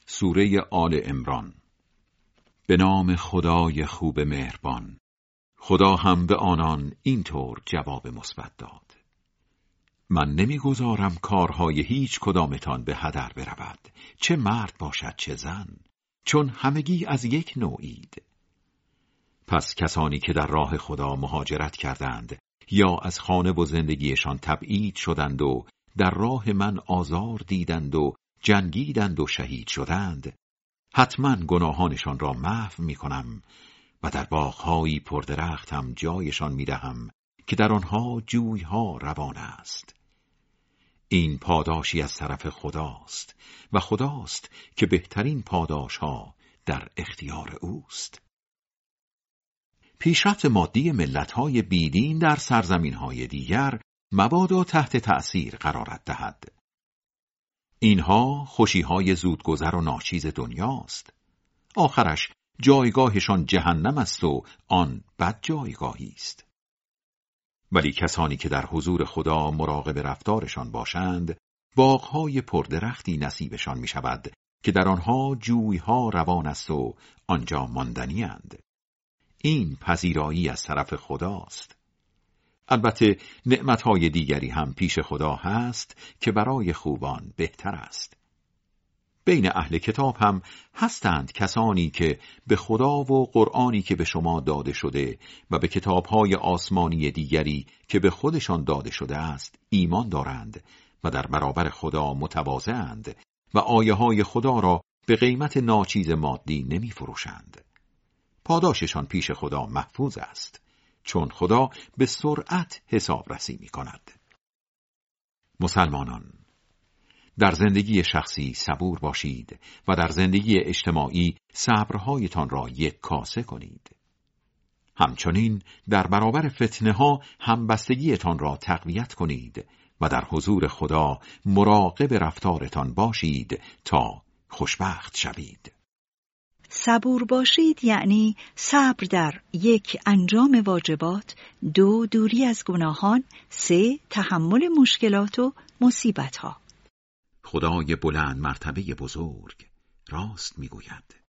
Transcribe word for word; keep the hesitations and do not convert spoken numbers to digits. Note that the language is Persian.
سوره آل عمران. به نام خدای خوب مهربان. خدا هم به آنان اینطور جواب مثبت داد: من نمیگذارم کارهای هیچ کدامتان به هدر برود، چه مرد باشد چه زن، چون همگی از یک نوعید. پس کسانی که در راه خدا مهاجرت کردند یا از خانه و زندگیشان تبعید شدند و در راه من آزار دیدند و جنگیدند و شهید شدند، حتما گناهانشان را محو می کنم و در باغ‌هایی پردرخت هم جایشان می دهم که در آنها جویها روان است. این پاداشی از طرف خداست و خداست که بهترین پاداشها در اختیار اوست. پیشرفت مادی ملت‌های بیدین در سرزمین‌های دیگر مبادا تحت تأثیر قرارت دهد. اینها خوشی‌های زودگذر و ناچیز دنیاست. آخرش جایگاهشان جهنم است و آن بد جایگاهی است. ولی کسانی که در حضور خدا مراقب رفتارشان باشند، باغ‌های پردرختی نصیبشان می شود که در آنها جویها روان است و آنجا ماندنی اند. این پذیرایی از طرف خداست. البته نعمتهای دیگری هم پیش خدا هست که برای خوبان بهتر است. بین اهل کتاب هم هستند کسانی که به خدا و قرآنی که به شما داده شده و به کتابهای آسمانی دیگری که به خودشان داده شده است ایمان دارند و در برابر خدا متواضع‌اند و آیه‌های خدا را به قیمت ناچیز مادی نمی فروشند. پاداششان پیش خدا محفوظ است، چون خدا به سرعت حسابرسی می کند. مسلمانان، در زندگی شخصی صبور باشید و در زندگی اجتماعی صبرهایتان را یک کاسه کنید. همچنین در برابر فتنه ها همبستگیتان را تقویت کنید و در حضور خدا مراقب رفتارتان باشید تا خوشبخت شوید. صبور باشید یعنی صبر در یک انجام واجبات، دو دوری از گناهان، سه تحمل مشکلات و مصیبت ها. خدای بلند مرتبه بزرگ راست میگوید: